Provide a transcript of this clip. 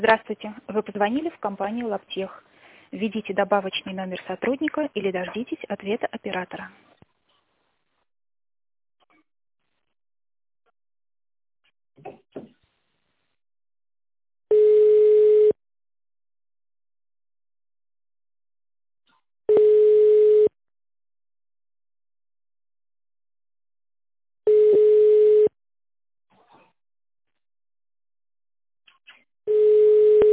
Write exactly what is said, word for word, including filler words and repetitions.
Здравствуйте, вы позвонили в компанию Лаптех. Введите добавочный номер сотрудника или дождитесь ответа оператора.